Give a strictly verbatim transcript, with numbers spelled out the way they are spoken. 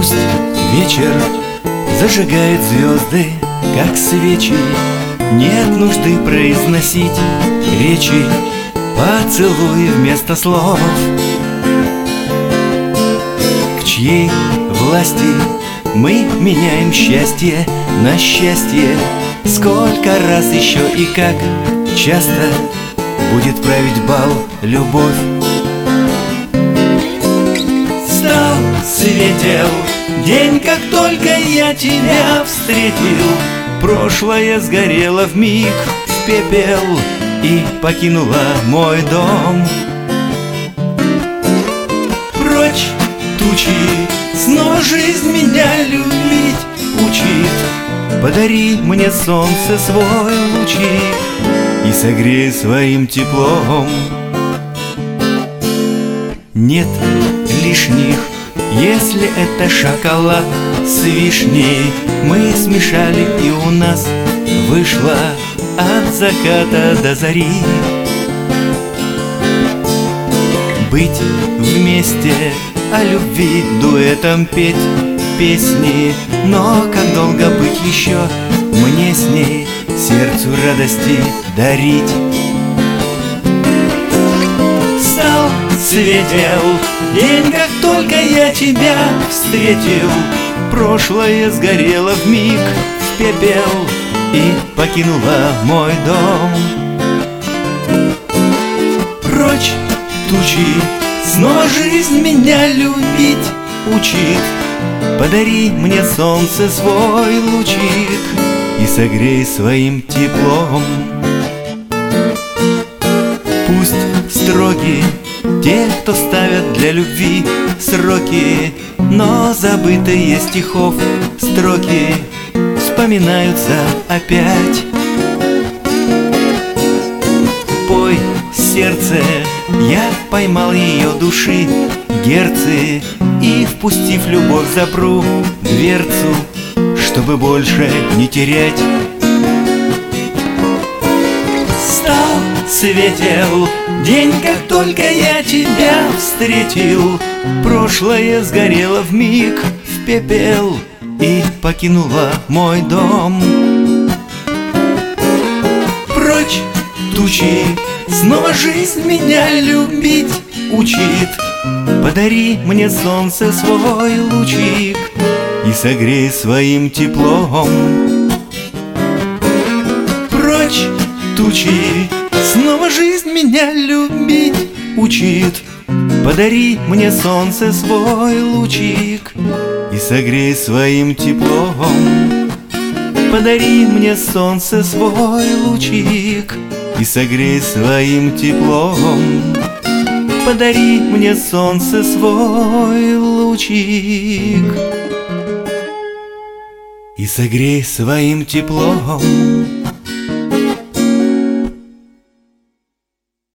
Пусть вечер зажигает звезды, как свечи. Нет нужды произносить речи, поцелуй вместо слов. К чьей власти мы меняем счастье на счастье? Сколько раз еще и как часто будет править бал любовь? Стал, светел день, как только я тебя встретил. Прошлое сгорело вмиг в пепел и покинула мой дом. Прочь тучи, снова жизнь меня любить учит. Подари мне солнце свой лучик и согрей своим теплом. Нет лишних, если это шоколад с вишней. Мы смешали, и у нас вышло от заката до зари. Быть вместе, о любви дуэтом петь песни. Но как долго быть еще мне с ней, сердцу радости дарить? Стал, светел день, как только я тебя встретил. Прошлое сгорело вмиг в пепел и покинула мой дом. Прочь тучи, снова жизнь меня любить учит. Подари мне солнце свой лучик и согрей своим теплом. Пусть строгие те, кто ставят для любви сроки, но забытые стихов строки вспоминаются опять. Пой, сердце, я поймал ее души герцы, и, впустив любовь, запру дверцу, чтобы больше не терять. Стал, светел день, как только я тебя встретил. Прошлое сгорело вмиг в пепел и покинула мой дом. Прочь тучи, снова жизнь меня любить учит. Подари мне солнце свой лучик и согрей своим теплом. Прочь тучи, снова жизнь меня любить учит. Подари мне солнце свой лучик и согрей своим теплом. Подари мне солнце свой лучик и согрей своим теплом. Подари мне солнце свой лучик и согрей своим теплом.